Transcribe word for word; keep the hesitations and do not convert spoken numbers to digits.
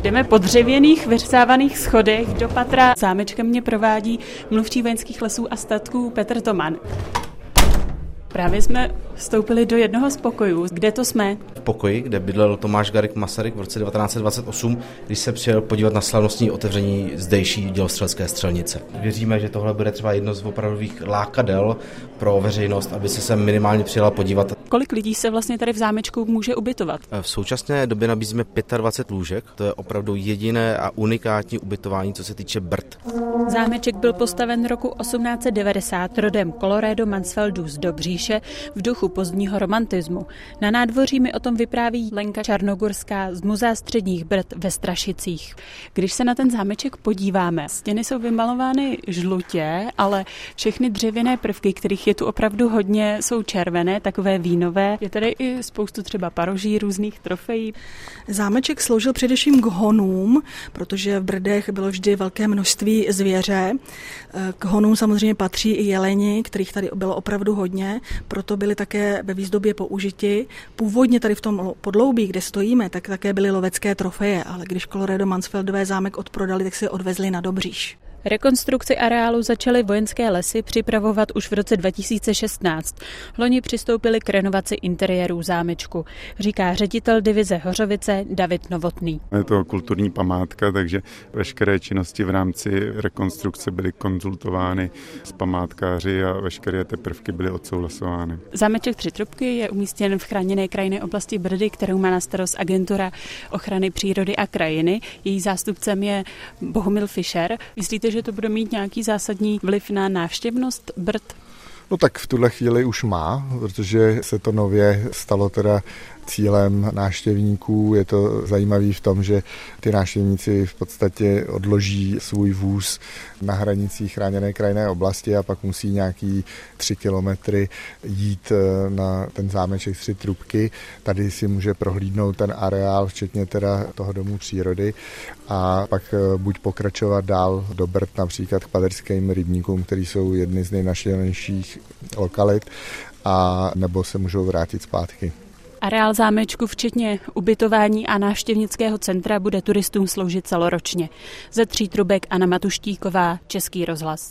Jdeme po dřevěných vyřezávaných schodech do patra. Zámečkem mě provádí mluvčí Vojenských lesů a statků Petr Toman. Právě jsme vstoupili do jednoho z pokojů. Kde to jsme? V pokoji, kde bydlel Tomáš Garrigue Masaryk v roce devatenáct set dvacet osm, když se přijel podívat na slavnostní otevření zdejší dělostřelecké střelnice. Věříme, že tohle bude třeba jedno z opravdových lákadel pro veřejnost, aby se sem minimálně přijela podívat. Kolik lidí se vlastně tady v zámečku může ubytovat? V současné době nabízíme dvacet pět lůžek. To je opravdu jediné a unikátní ubytování, co se týče Brd. Zámeček byl postaven roku osmnáct set devadesát rodem Colloredo Mansfeldů z Dobříše v duchu pozdního romantismu. Na nádvoří mi o tom vypráví Lenka Čarnogurská z Muzea středních Brd ve Strašicích. Když se na ten zámeček podíváme, stěny jsou vymalovány žlutě, ale všechny dřevěné prvky, kterých je tu opravdu hodně, jsou červené, takové vínové. Je tady i spoustu třeba paroží, různých trofejí. Zámeček sloužil především k honům, protože v Brdech bylo vždy velké množství zvěře. K honům samozřejmě patří i jeleni, kterých tady bylo opravdu hodně, proto byly také ve výzdobě použiti. Původně tady v tom podloubí, kde stojíme, tak také byly lovecké trofeje, ale když Colloredo Mansfeldové zámek odprodali, tak si je odvezli na Dobříš. Rekonstrukci areálu začaly Vojenské lesy připravovat už v roce dva tisíce šestnáct. Loni přistoupili k renovaci interiérů zámečku, říká ředitel divize Hořovice David Novotný. Je to kulturní památka, takže veškeré činnosti v rámci rekonstrukce byly konzultovány s památkáři a veškeré ty prvky byly odsouhlasovány. Zámeček Tři trubky je umístěn v chráněné krajinné oblasti Brdy, kterou má na starost Agentura ochrany přírody a krajiny. Její zástupcem je Bohumil Fischer. Myslíte, že to bude mít nějaký zásadní vliv na návštěvnost Brd? No tak v tuhle chvíli už má, protože se to nově stalo teda cílem návštěvníků. Je to zajímavé v tom, že ty návštěvníci v podstatě odloží svůj vůz na hranicích chráněné krajinné oblasti a pak musí nějaký tři kilometry jít na ten zámeček Tři trubky. Tady si může prohlídnout ten areál, včetně teda toho domu přírody a pak buď pokračovat dál do Brd, například k Paderským rybníkům, který jsou jedny z nejnavštěvnějších lokalit, a nebo se můžou vrátit zpátky. Areál zámečku včetně ubytování a návštěvnického centra bude turistům sloužit celoročně. Ze Tří trubek Anna Matuštíková, Český rozhlas.